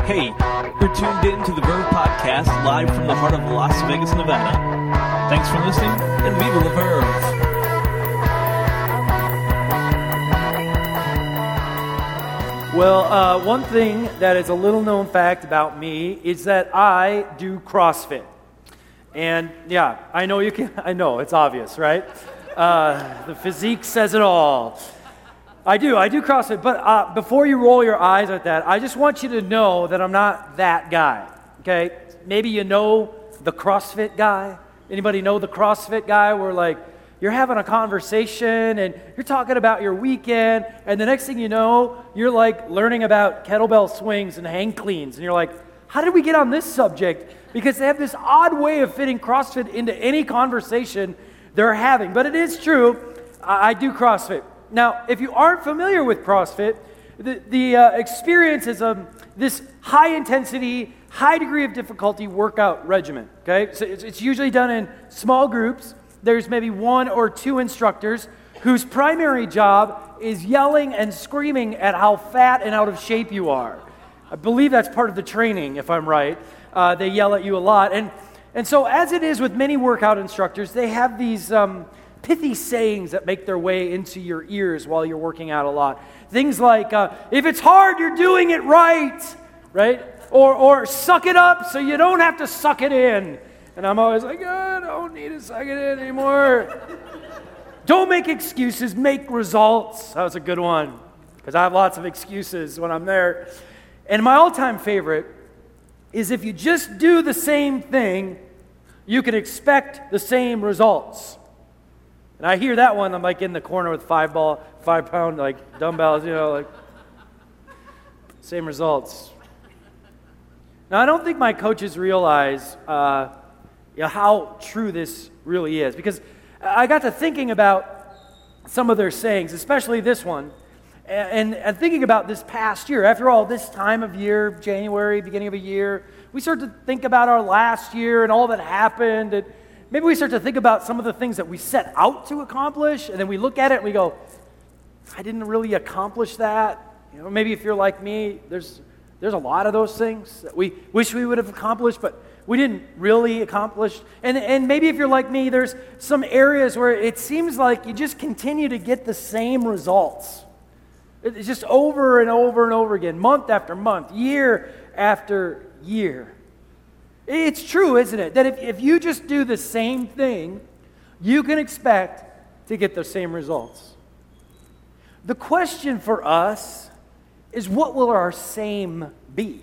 Hey, you're tuned in to the Verve Podcast, live from the heart of Las Vegas, Nevada. Thanks for listening, and viva la Verve! Well, one thing that is a little known fact about me is that I do CrossFit. And yeah, I know it's obvious, right? The physique says it all. I do CrossFit, but before you roll your eyes at that, I just want you to know that I'm not that guy, okay? Maybe you know the CrossFit guy. Anybody know the CrossFit guy where like you're having a conversation and you're talking about your weekend, and the next thing you know, you're like learning about kettlebell swings and hang cleans, and you're like, how did we get on this subject? Because they have this odd way of fitting CrossFit into any conversation they're having. But it is true, I do CrossFit. Now, if you aren't familiar with CrossFit, the experience is this high-intensity, high degree of difficulty workout regimen, okay? So it's usually done in small groups. There's maybe one or two instructors whose primary job is yelling and screaming at how fat and out of shape you are. I believe that's part of the training, if I'm right. They yell at you a lot. And so as it is with many workout instructors, they have these pithy sayings that make their way into your ears while you're working out a lot. Things like, if it's hard, you're doing it right? Or suck it up so you don't have to suck it in. And I'm always like, I don't need to suck it in anymore. Don't make excuses, make results. That was a good one, because I have lots of excuses when I'm there. And my all-time favorite is if you just do the same thing, you can expect the same results. And I hear that one, I'm like in the corner with 5-pound like dumbbells, like same results. Now I don't think my coaches realize how true this really is, because I got to thinking about some of their sayings, especially this one, and thinking about this past year. After all, this time of year, January, beginning of a year, we start to think about our last year and all that happened, and maybe we start to think about some of the things that we set out to accomplish, and then we look at it and we go, I didn't really accomplish that. Maybe if you're like me, there's a lot of those things that we wish we would have accomplished, but we didn't really accomplish. And maybe if you're like me, there's some areas where it seems like you just continue to get the same results. It's just over and over and over again, month after month, year after year. It's true, isn't it, that if you just do the same thing, you can expect to get the same results. The question for us is, what will our same be?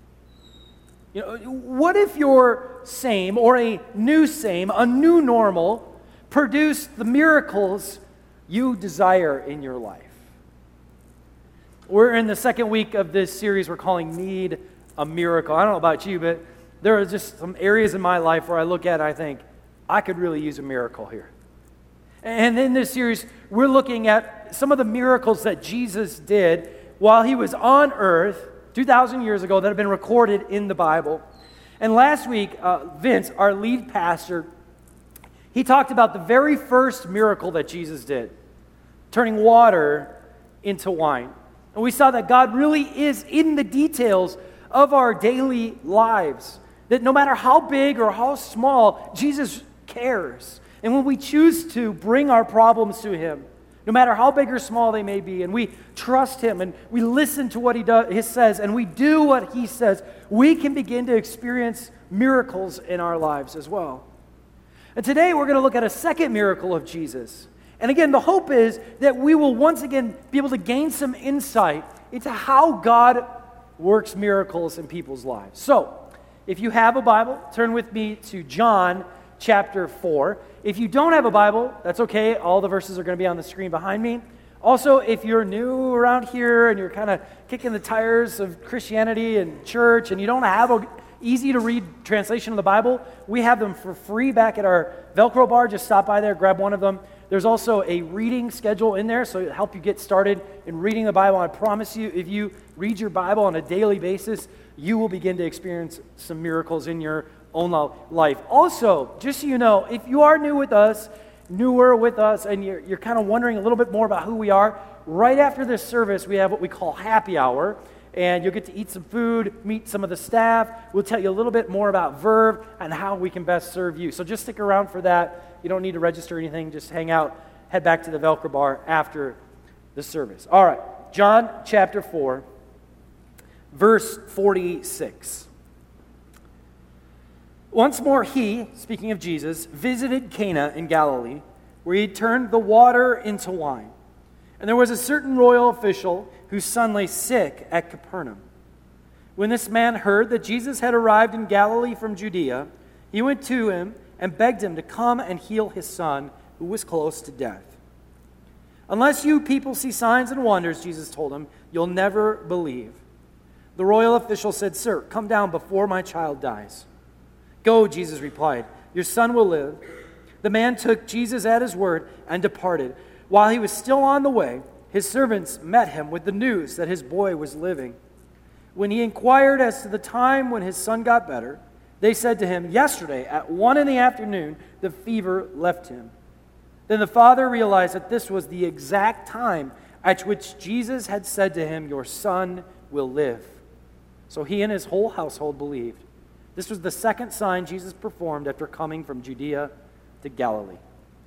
What if your same, or a new same, a new normal, produced the miracles you desire in your life? We're in the second week of this series we're calling Need a Miracle. I don't know about you, but there are just some areas in my life where I look at it and I think, I could really use a miracle here. And in this series, we're looking at some of the miracles that Jesus did while he was on earth 2,000 years ago that have been recorded in the Bible. And last week, Vince, our lead pastor, he talked about the very first miracle that Jesus did, turning water into wine. And we saw that God really is in the details of our daily lives, that no matter how big or how small, Jesus cares. And when we choose to bring our problems to him, no matter how big or small they may be, and we trust him, and we listen to what he says, and we do what he says, we can begin to experience miracles in our lives as well. And today we're going to look at a second miracle of Jesus. And again, the hope is that we will once again be able to gain some insight into how God works miracles in people's lives. So, if you have a Bible, turn with me to John chapter 4. If you don't have a Bible, that's okay. All the verses are going to be on the screen behind me. Also, if you're new around here and you're kind of kicking the tires of Christianity and church and you don't have an easy-to-read translation of the Bible, we have them for free back at our Velcro bar. Just stop by there, grab one of them. There's also a reading schedule in there, so it'll help you get started in reading the Bible. I promise you, if you read your Bible on a daily basis, you will begin to experience some miracles in your own life. Also, just so you know, if you are newer with us, and you're kind of wondering a little bit more about who we are, right after this service, we have what we call happy hour. and you'll get to eat some food, meet some of the staff. We'll tell you a little bit more about Verve and how we can best serve you. So just stick around for that. You don't need to register anything. Just hang out, head back to the Velcro bar after the service. All right, John chapter 4, verse 46. Once more he, speaking of Jesus, visited Cana in Galilee, where he turned the water into wine. And there was a certain royal official whose son lay sick at Capernaum. When this man heard that Jesus had arrived in Galilee from Judea, he went to him and begged him to come and heal his son, who was close to death. Unless you people see signs and wonders, Jesus told him, you'll never believe. The royal official said, Sir, come down before my child dies. Go, Jesus replied, your son will live. The man took Jesus at his word and departed. While he was still on the way, his servants met him with the news that his boy was living. When he inquired as to the time when his son got better, they said to him, yesterday at 1 p.m, the fever left him. Then the father realized that this was the exact time at which Jesus had said to him, your son will live. So he and his whole household believed. This was the second sign Jesus performed after coming from Judea to Galilee.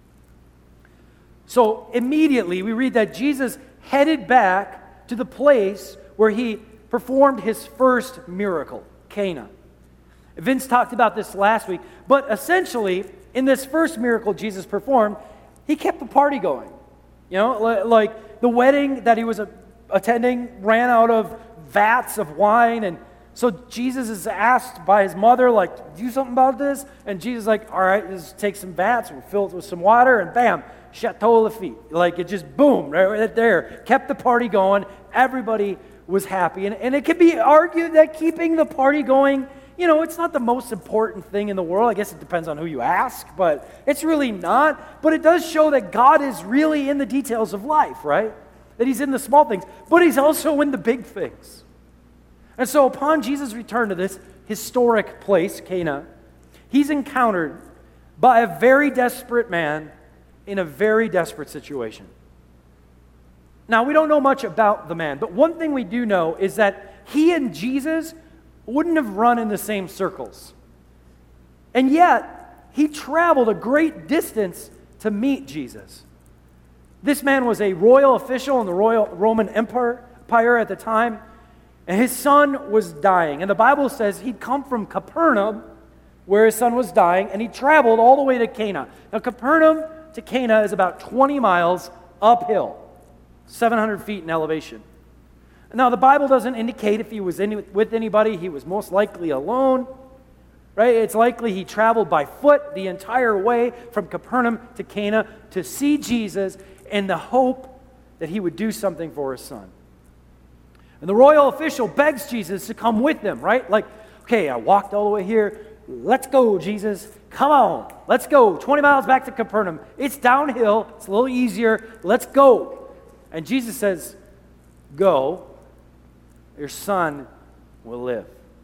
So immediately we read that Jesus headed back to the place where he performed his first miracle, Cana. Vince talked about this last week, but essentially in this first miracle Jesus performed, he kept the party going. You know, like the wedding that he was attending ran out of vats of wine, and so Jesus is asked by his mother, like, do something about this? And Jesus is like, all right, just take some vats, we'll fill it with some water, and bam, Chateau Lafite. Like, it just, boom, right there. Kept the party going. Everybody was happy. And it could be argued that keeping the party going, you know, it's not the most important thing in the world. I guess it depends on who you ask, but it's really not. But it does show that God is really in the details of life, right? That he's in the small things, but he's also in the big things. And so upon Jesus' return to this historic place, Cana, he's encountered by a very desperate man in a very desperate situation. Now, we don't know much about the man, but one thing we do know is that he and Jesus wouldn't have run in the same circles. And yet, he traveled a great distance to meet Jesus. This man was a royal official in the royal Roman Empire at the time, and his son was dying. And the Bible says he'd come from Capernaum, where his son was dying, and he traveled all the way to Cana. Now, Capernaum to Cana is about 20 miles uphill, 700 feet in elevation. Now, the Bible doesn't indicate if he was with anybody. He was most likely alone, right? It's likely he traveled by foot the entire way from Capernaum to Cana to see Jesus in the hope that he would do something for his son. And the royal official begs Jesus to come with them, right? Like, okay, I walked all the way here. Let's go, Jesus. Come on. Let's go. 20 miles back to Capernaum. It's downhill. It's a little easier. Let's go. And Jesus says, go. Your son will live.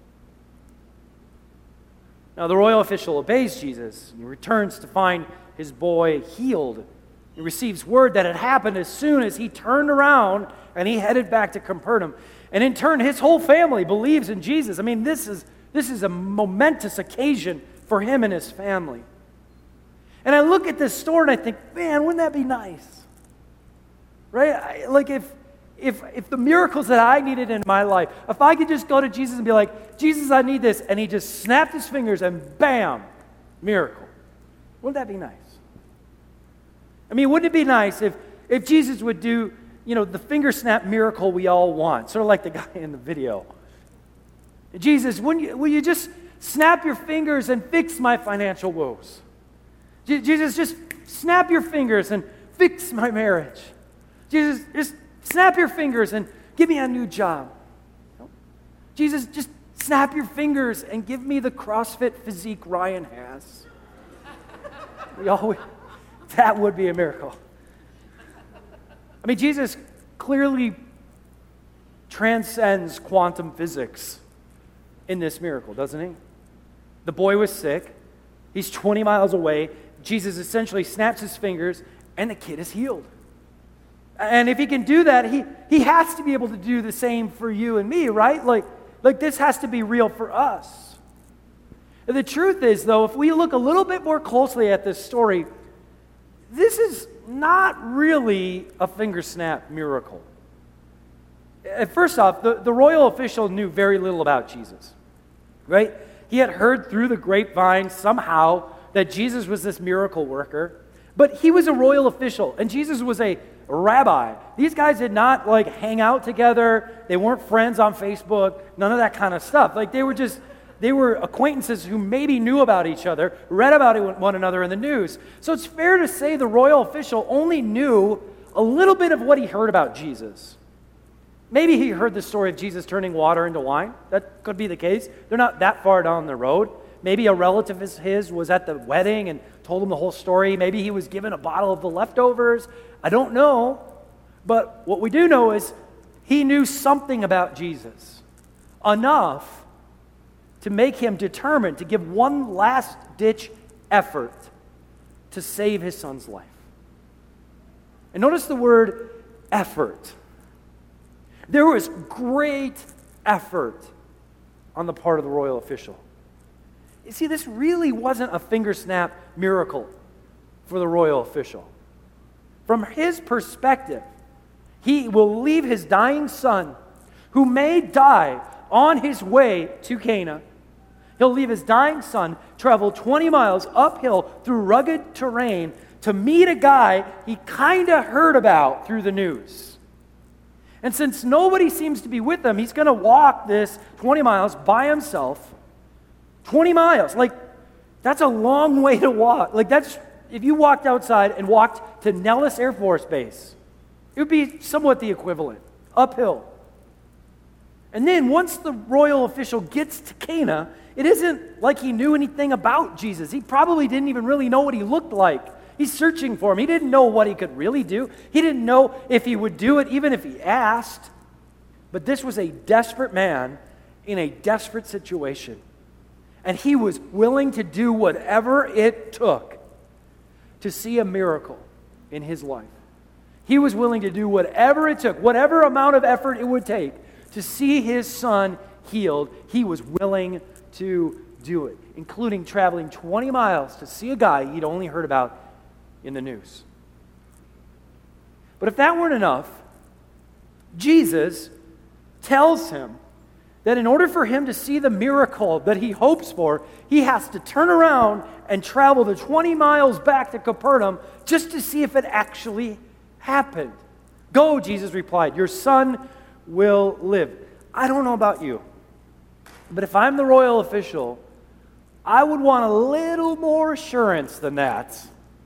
Now, the royal official obeys Jesus. He returns to find his boy healed. He receives word that it happened as soon as he turned around and he headed back to Capernaum. And in turn, his whole family believes in Jesus. I mean, this is a momentous occasion for him and his family. And I look at this story and I think, man, wouldn't that be nice? Right? Like if the miracles that I needed in my life, if I could just go to Jesus and be like, Jesus, I need this, and he just snapped his fingers and bam, miracle. Wouldn't that be nice? I mean, wouldn't it be nice if Jesus would do, you know, the finger snap miracle we all want, sort of like the guy in the video. Jesus, will you just snap your fingers and fix my financial woes? Jesus, just snap your fingers and fix my marriage. Jesus, just snap your fingers and give me a new job. Jesus, just snap your fingers and give me the CrossFit physique Ryan has. That would be a miracle. I mean, Jesus clearly transcends quantum physics in this miracle, doesn't he? The boy was sick. He's 20 miles away. Jesus essentially snaps his fingers, and the kid is healed. And if he can do that, he has to be able to do the same for you and me, right? Like this has to be real for us. And the truth is, though, if we look a little bit more closely at this story, this is not really a finger snap miracle. First off, the royal official knew very little about Jesus, right? He had heard through the grapevine somehow that Jesus was this miracle worker, but he was a royal official, and Jesus was a rabbi. These guys did not hang out together. They weren't friends on Facebook, none of that kind of stuff. They were acquaintances who maybe knew about each other, read about one another in the news. So it's fair to say the royal official only knew a little bit of what he heard about Jesus. Maybe he heard the story of Jesus turning water into wine. That could be the case. They're not that far down the road. Maybe a relative of his was at the wedding and told him the whole story. Maybe he was given a bottle of the leftovers. I don't know. But what we do know is he knew something about Jesus. Enough to make him determined to give one last-ditch effort to save his son's life. And notice the word effort. There was great effort on the part of the royal official. You see, this really wasn't a finger snap miracle for the royal official. From his perspective, he will leave his dying son, who may die on his way to Cana. He'll leave his dying son, travel 20 miles uphill through rugged terrain to meet a guy he kind of heard about through the news. And since nobody seems to be with him, he's going to walk this 20 miles by himself. 20 miles. That's a long way to walk. That's if you walked outside and walked to Nellis Air Force Base, it would be somewhat the equivalent. Uphill. And then once the royal official gets to Cana, it isn't like he knew anything about Jesus. He probably didn't even really know what he looked like. He's searching for him. He didn't know what he could really do. He didn't know if he would do it, even if he asked. But this was a desperate man in a desperate situation. And he was willing to do whatever it took to see a miracle in his life. He was willing to do whatever it took, whatever amount of effort it would take to see his son healed. He was willing to do it, including traveling 20 miles to see a guy he'd only heard about in the news. But if that weren't enough, Jesus tells him that in order for him to see the miracle that he hopes for, he has to turn around and travel the 20 miles back to Capernaum just to see if it actually happened. Go, Jesus replied, your son will live. I don't know about you, but if I'm the royal official, I would want a little more assurance than that.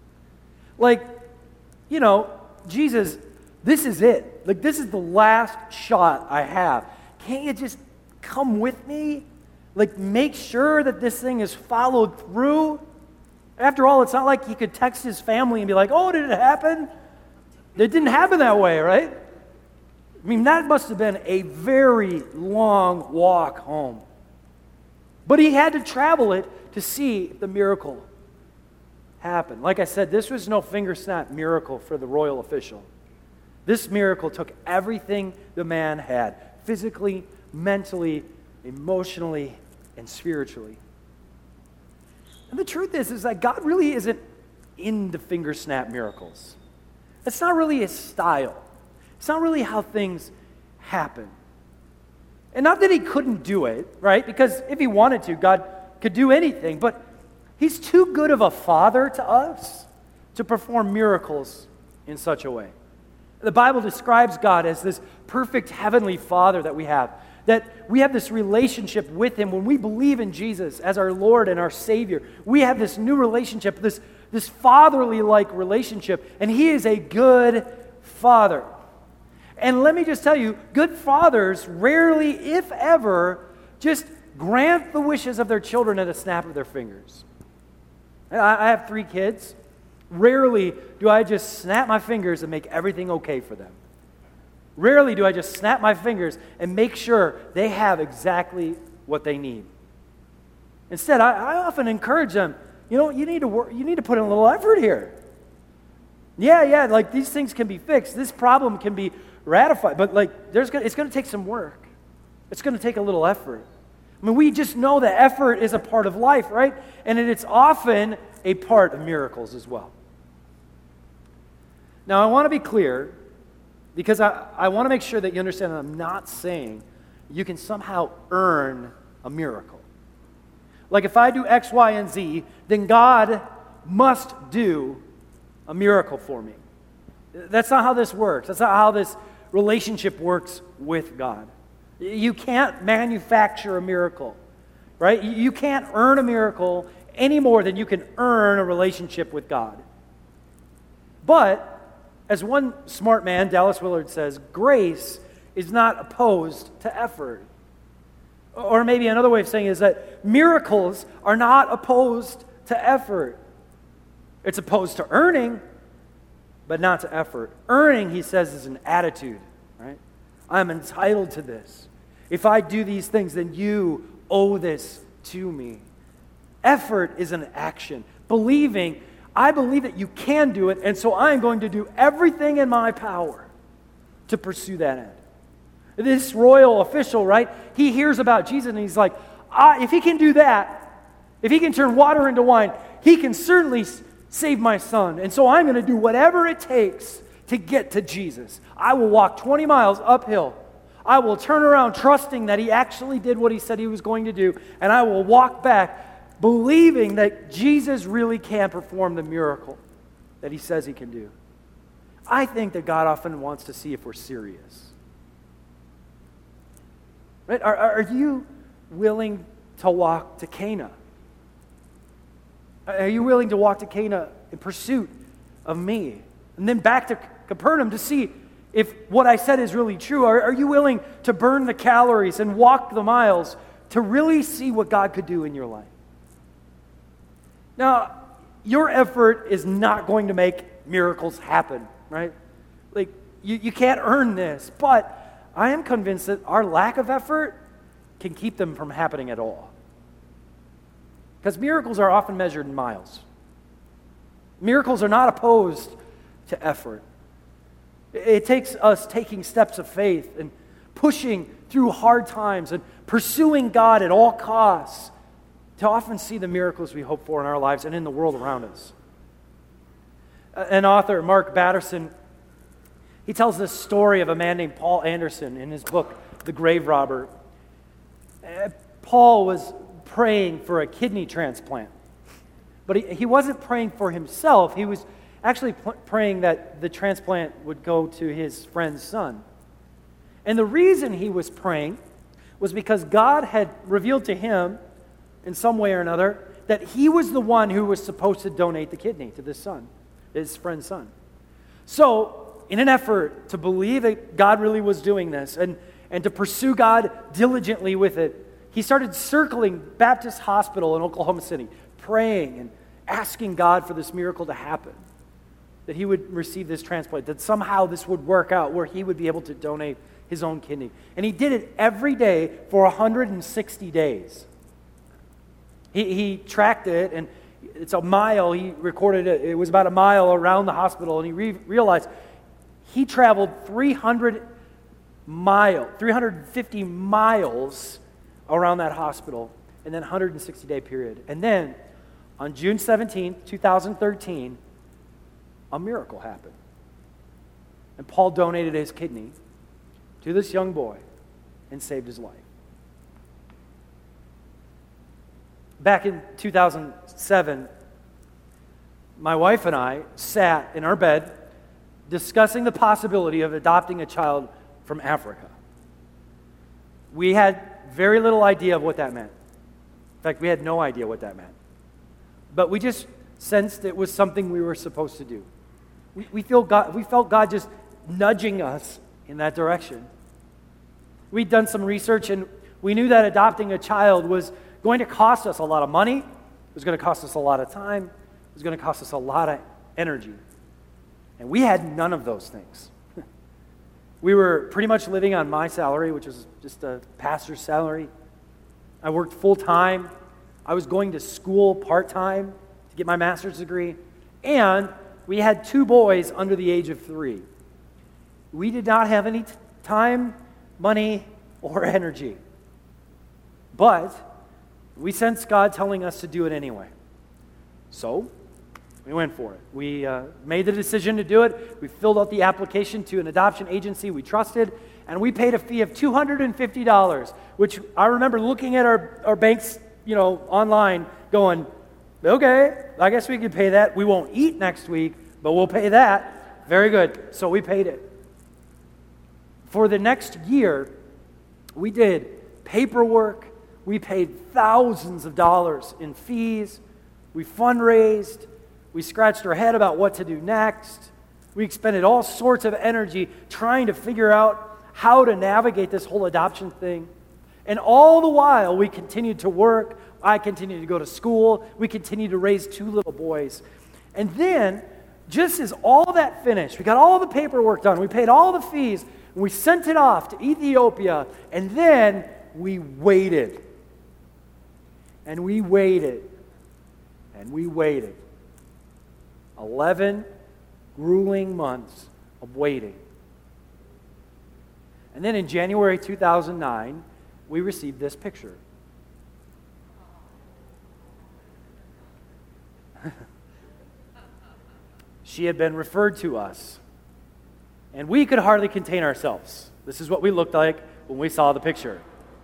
Jesus, this is it. This is the last shot I have. Can't you just come with me? Make sure that this thing is followed through? After all, it's not like he could text his family and be like, oh, did it happen? It didn't happen that way, right? I mean, that must have been a very long walk home. But he had to travel it to see if the miracle happened. Like I said, this was no finger snap miracle for the royal official. This miracle took everything the man had, physically, mentally, emotionally, and spiritually. And the truth is that God really isn't into finger snap miracles. It's not really his style. It's not really how things happen. And not that he couldn't do it, right? Because if he wanted to, God could do anything. But he's too good of a father to us to perform miracles in such a way. The Bible describes God as this perfect heavenly Father that we have this relationship with him. When we believe in Jesus as our Lord and our Savior, we have this new relationship, this fatherly-like relationship, and he is a good father. And let me just tell you, good fathers rarely, if ever, just grant the wishes of their children at a snap of their fingers. I have 3 kids. Rarely do I just snap my fingers and make everything okay for them. Rarely do I just snap my fingers and make sure they have exactly what they need. Instead, I often encourage them, you need to put in a little effort here. Yeah, like these things can be fixed. This problem can be ratified. But like it's going to take some work. It's going to take a little effort. I mean, we just know that effort is a part of life, right? And it's often a part of miracles as well. Now, I want to be clear, because I want to make sure that you understand that I'm not saying you can somehow earn a miracle. Like if I do X, Y, and Z, then God must do a miracle for me. That's not how this works. That's not how this relationship works with God. You can't manufacture a miracle, right? You can't earn a miracle any more than you can earn a relationship with God. But, as one smart man, Dallas Willard, says, grace is not opposed to effort. Or maybe another way of saying it is that miracles are not opposed to effort. It's opposed to earning, but not to effort. Earning, he says, is an attitude, right? I'm entitled to this. If I do these things, then you owe this to me. Effort is an action. Believing, I believe that you can do it, and so I'm going to do everything in my power to pursue that end. This royal official, right? He hears about Jesus and he's like, if he can do that, if he can turn water into wine, he can certainly save my son. And so I'm going to do whatever it takes to get to Jesus. I will walk 20 miles uphill. I will turn around trusting that he actually did what he said he was going to do. And I will walk back believing that Jesus really can perform the miracle that he says he can do. I think that God often wants to see if we're serious. Right? Are you willing to walk to Cana? Are you willing to walk to Cana in pursuit of me? And then back to Capernaum to see if what I said is really true. Are you willing to burn the calories and walk the miles to really see what God could do in your life? Now, your effort is not going to make miracles happen, right? Like, you can't earn this, but I am convinced that our lack of effort can keep them from happening at all. Because miracles are often measured in miles. Miracles are not opposed to effort. It takes us taking steps of faith and pushing through hard times and pursuing God at all costs to often see the miracles we hope for in our lives and in the world around us. An author, Mark Batterson, he tells this story of a man named Paul Anderson in his book, The Grave Robber. Paul was praying for a kidney transplant. But he wasn't praying for himself. He was actually praying that the transplant would go to his friend's son. And the reason he was praying was because God had revealed to him in some way or another that he was the one who was supposed to donate the kidney to this son, his friend's son. So, in an effort to believe that God really was doing this and to pursue God diligently with it, he started circling Baptist Hospital in Oklahoma City, praying and asking God for this miracle to happen, that he would receive this transplant, that somehow this would work out where he would be able to donate his own kidney. And he did it every day for 160 days. He tracked it, and it's a mile. He recorded it. It was about a mile around the hospital, and he realized he traveled 350 miles around that hospital in that 160-day period. And then, on June 17th, 2013, a miracle happened. And Paul donated his kidney to this young boy and saved his life. Back in 2007, my wife and I sat in our bed discussing the possibility of adopting a child from Africa. We had very little idea of what that meant. In fact, we had no idea what that meant. But we just sensed it was something we were supposed to do. We felt God just nudging us in that direction. We'd done some research, and we knew that adopting a child was going to cost us a lot of money. It was going to cost us a lot of time. It was going to cost us a lot of energy. And we had none of those things. We were pretty much living on my salary, which was just a pastor's salary. I worked full-time. I was going to school part-time to get my master's degree. And we had 2 boys under the age of 3. We did not have any time, money, or energy. But we sensed God telling us to do it anyway. So we went for it. We made the decision to do it. We filled out the application to an adoption agency we trusted, and we paid a fee of $250, which I remember looking at our banks, online, going, okay, I guess we could pay that. We won't eat next week, but we'll pay that. Very good. So we paid it. For the next year, we did paperwork. We paid thousands of dollars in fees. We fundraised. We scratched our head about what to do next. We expended all sorts of energy trying to figure out how to navigate this whole adoption thing. And all the while, we continued to work. I continued to go to school. We continued to raise 2 little boys. And then, just as all that finished, we got all the paperwork done. We paid all the fees. And we sent it off to Ethiopia. And then we waited. And we waited. And we waited. 11 grueling months of waiting. And then in January 2009, we received this picture. She had been referred to us, and we could hardly contain ourselves. This is what we looked like when we saw the picture.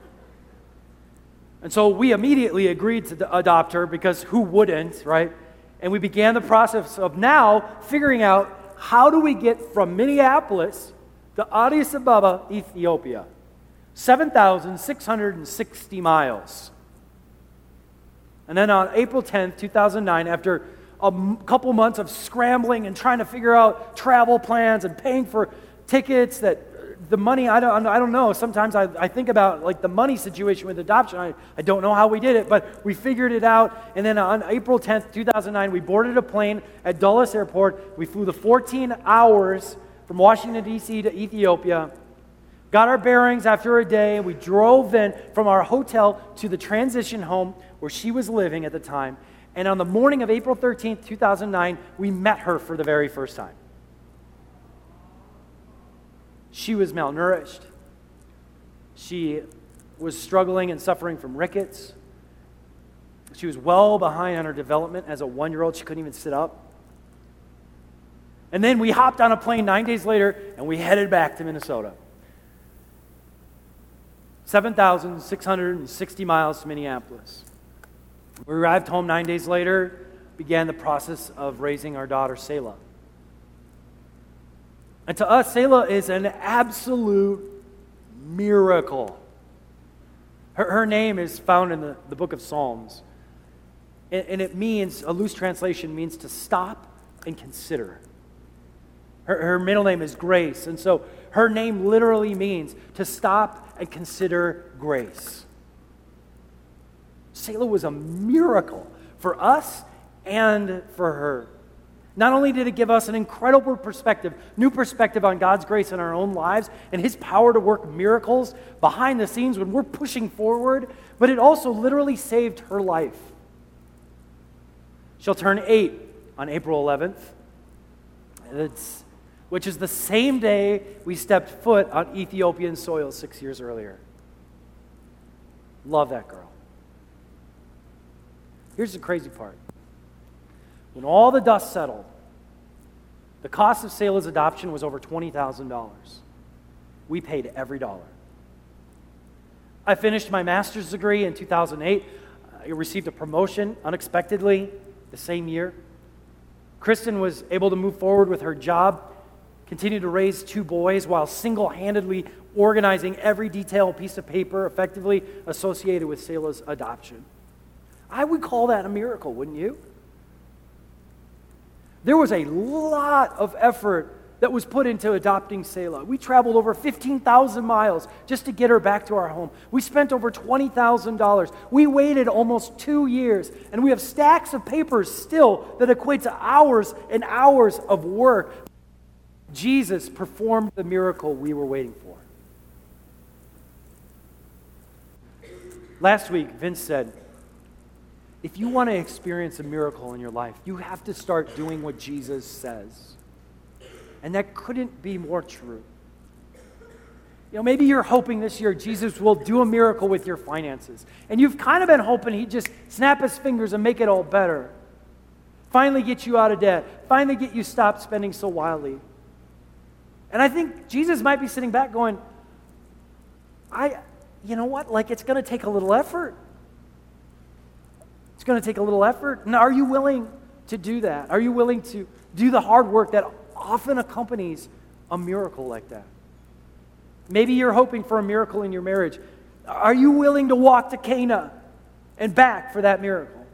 And so we immediately agreed to adopt her, because who wouldn't, right? And we began the process of now figuring out, how do we get from Minneapolis to Addis Ababa, Ethiopia? 7,660 miles. And then on April 10th, 2009, after a couple months of scrambling and trying to figure out travel plans and paying for tickets, that the money, I don't know. Sometimes I think about like the money situation with adoption. I don't know how we did it, but we figured it out. And then on April 10th, 2009, we boarded a plane at Dulles Airport. We flew the 14 hours from Washington, D.C. to Ethiopia. Got our bearings after a day. We drove then from our hotel to the transition home where she was living at the time. And on the morning of April 13th, 2009, we met her for the very first time. She was malnourished. She was struggling and suffering from rickets. She was well behind on her development as a 1-year-old. She couldn't even sit up. And then we hopped on a plane 9 days later, and we headed back to Minnesota. 7,660 miles to Minneapolis. We arrived home 9 days later, began the process of raising our daughter, Selah. And to us, Selah is an absolute miracle. Her name is found in the book of Psalms. And it means, a loose translation means to stop and consider. Her middle name is Grace. And so her name literally means to stop and consider grace. Selah was a miracle for us and for her. Not only did it give us an incredible perspective, new perspective on God's grace in our own lives and His power to work miracles behind the scenes when we're pushing forward, but it also literally saved her life. She'll turn 8 on April 11th, which is the same day we stepped foot on Ethiopian soil 6 years earlier. Love that girl. Here's the crazy part. When all the dust settled, the cost of Selah's adoption was over $20,000. We paid every dollar. I finished my master's degree in 2008. I received a promotion unexpectedly the same year. Kristen was able to move forward with her job, continue to raise 2 boys while single-handedly organizing every detailed piece of paper effectively associated with Selah's adoption. I would call that a miracle, wouldn't you? There was a lot of effort that was put into adopting Selah. We traveled over 15,000 miles just to get her back to our home. We spent over $20,000. We waited almost 2 years, and we have stacks of papers still that equate to hours and hours of work. Jesus performed the miracle we were waiting for. Last week, Vince said, if you want to experience a miracle in your life, you have to start doing what Jesus says. And that couldn't be more true. Maybe you're hoping this year Jesus will do a miracle with your finances. And you've kind of been hoping he'd just snap his fingers and make it all better. Finally get you out of debt. Finally get you stopped spending so wildly. And I think Jesus might be sitting back going, you know what? Like, it's going to take a little effort. It's going to take a little effort. And are you willing to do that? Are you willing to do the hard work that often accompanies a miracle like that? Maybe you're hoping for a miracle in your marriage. Are you willing to walk to Cana and back for that miracle?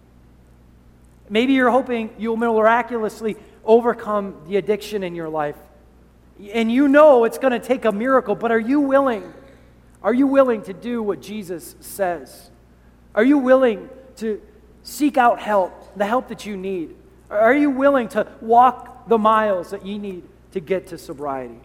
Maybe you're hoping you'll miraculously overcome the addiction in your life. And you know it's going to take a miracle, but are you willing? Are you willing to do what Jesus says? Are you willing to seek out help, the help that you need? Are you willing to walk the miles that you need to get to sobriety?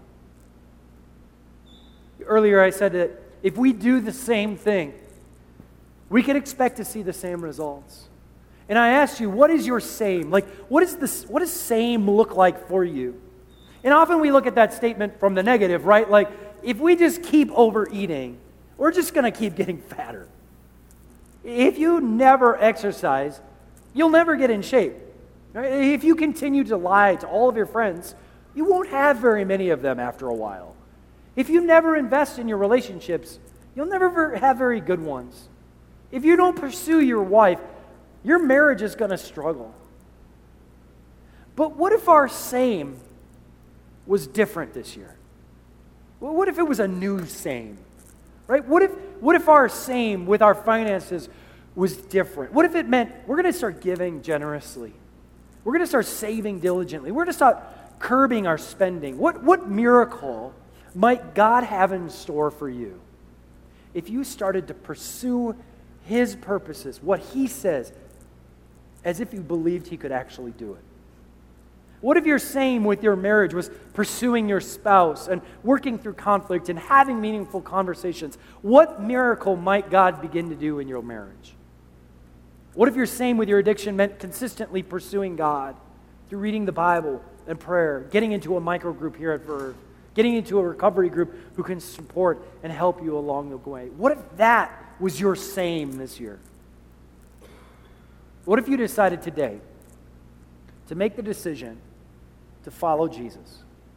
Earlier I said that if we do the same thing, we can expect to see the same results. And I asked you, what is your same? Like, what does same look like for you? And often we look at that statement from the negative, right? Like, if we just keep overeating, we're just going to keep getting fatter. If you never exercise, you'll never get in shape. Right? If you continue to lie to all of your friends, you won't have very many of them after a while. If you never invest in your relationships, you'll never have very good ones. If you don't pursue your wife, your marriage is going to struggle. But what if our same was different this year? Well, what if it was a new same? Right? What if our same with our finances was different? What if it meant we're going to start giving generously? We're going to start saving diligently. We're going to start curbing our spending. What miracle might God have in store for you if you started to pursue His purposes, what He says, as if you believed He could actually do it? What if your same with your marriage was pursuing your spouse and working through conflict and having meaningful conversations? What miracle might God begin to do in your marriage? What if your same with your addiction meant consistently pursuing God through reading the Bible and prayer, getting into a micro group here at Verve, getting into a recovery group who can support and help you along the way? What if that was your same this year? What if you decided today to make the decision to follow Jesus?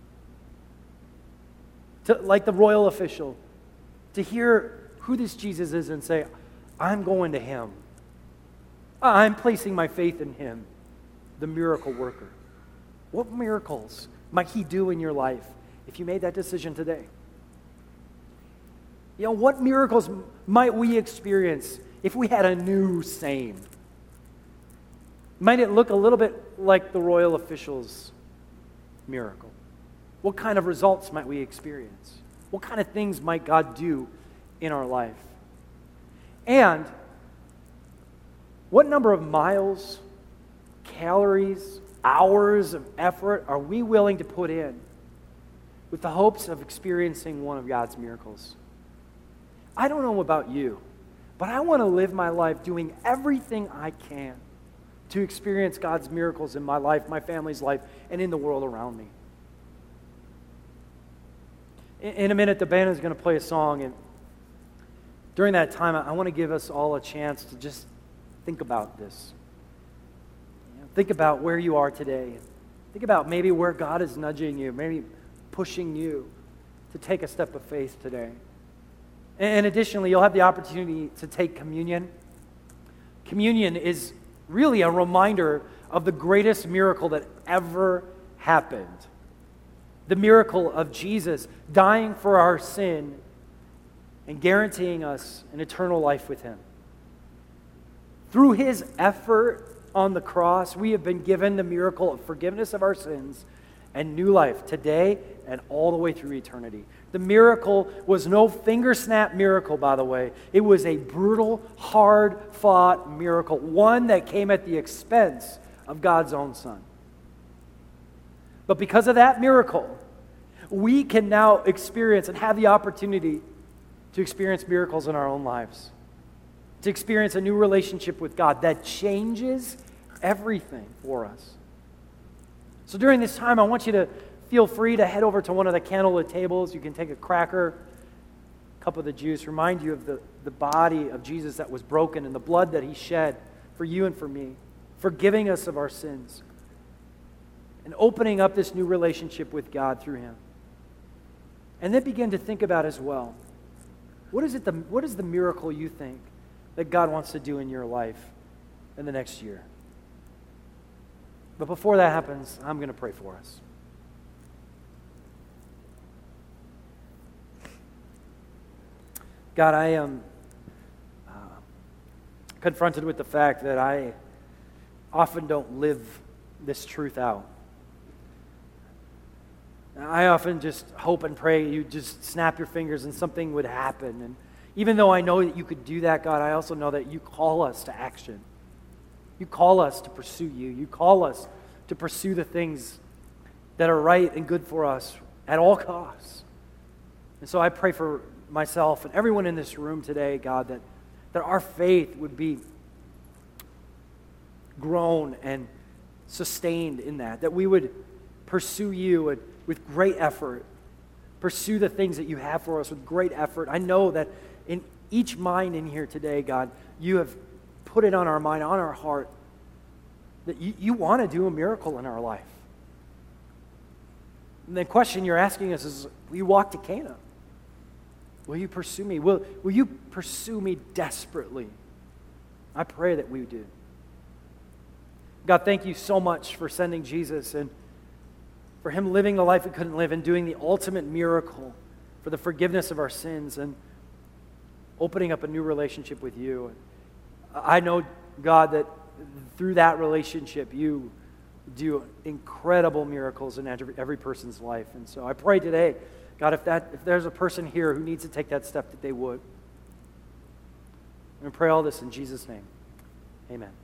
To, like the royal official, to hear who this Jesus is and say, I'm going to Him. I'm placing my faith in Him, the miracle worker. What miracles might He do in your life if you made that decision today? What miracles might we experience if we had a new same? Might it look a little bit like the royal official's miracle? What kind of results might we experience? What kind of things might God do in our life? And what number of miles, calories, hours of effort are we willing to put in with the hopes of experiencing one of God's miracles? I don't know about you, but I want to live my life doing everything I can to experience God's miracles in my life, my family's life, and in the world around me. In a minute, the band is going to play a song, and during that time, I want to give us all a chance to just think about this. Think about where you are today. Think about maybe where God is nudging you, maybe pushing you to take a step of faith today. And additionally, you'll have the opportunity to take communion. Communion is really a reminder of the greatest miracle that ever happened. The miracle of Jesus dying for our sin and guaranteeing us an eternal life with Him. Through His effort on the cross, we have been given the miracle of forgiveness of our sins and new life today and all the way through eternity. The miracle was no finger snap miracle, by the way. It was a brutal, hard-fought miracle, one that came at the expense of God's own Son. But because of that miracle, we can now experience and have the opportunity to experience miracles in our own lives. to experience a new relationship with God that changes everything for us. So during this time, I want you to feel free to head over to one of the candlelit tables. You can take a cracker, a cup of the juice, remind you of the body of Jesus that was broken and the blood that he shed for you and for me, forgiving us of our sins, and opening up this new relationship with God through him. And then begin to think about as well, what is the miracle you think that God wants to do in your life in the next year? But before that happens, I'm going to pray for us. God, I am confronted with the fact that I often don't live this truth out. I often just hope and pray you just snap your fingers and something would happen. And even though I know that you could do that, God, I also know that you call us to action. You call us to pursue you. You call us to pursue the things that are right and good for us at all costs. And so I pray for myself and everyone in this room today, God, that our faith would be grown and sustained in that we would pursue you with great effort, pursue the things that you have for us with great effort. I know that in each mind in here today, God, you have put it on our mind, on our heart, that you want to do a miracle in our life. And the question you're asking us is, will you walk to Cana? Will you pursue me? Will you pursue me desperately? I pray that we do. God, thank you so much for sending Jesus and for him living the life we couldn't live and doing the ultimate miracle for the forgiveness of our sins and opening up a new relationship with you. I know, God, that through that relationship you do incredible miracles in every person's life. And so I pray today, God, if there's a person here who needs to take that step, that they would. And I pray all this in Jesus' name. Amen.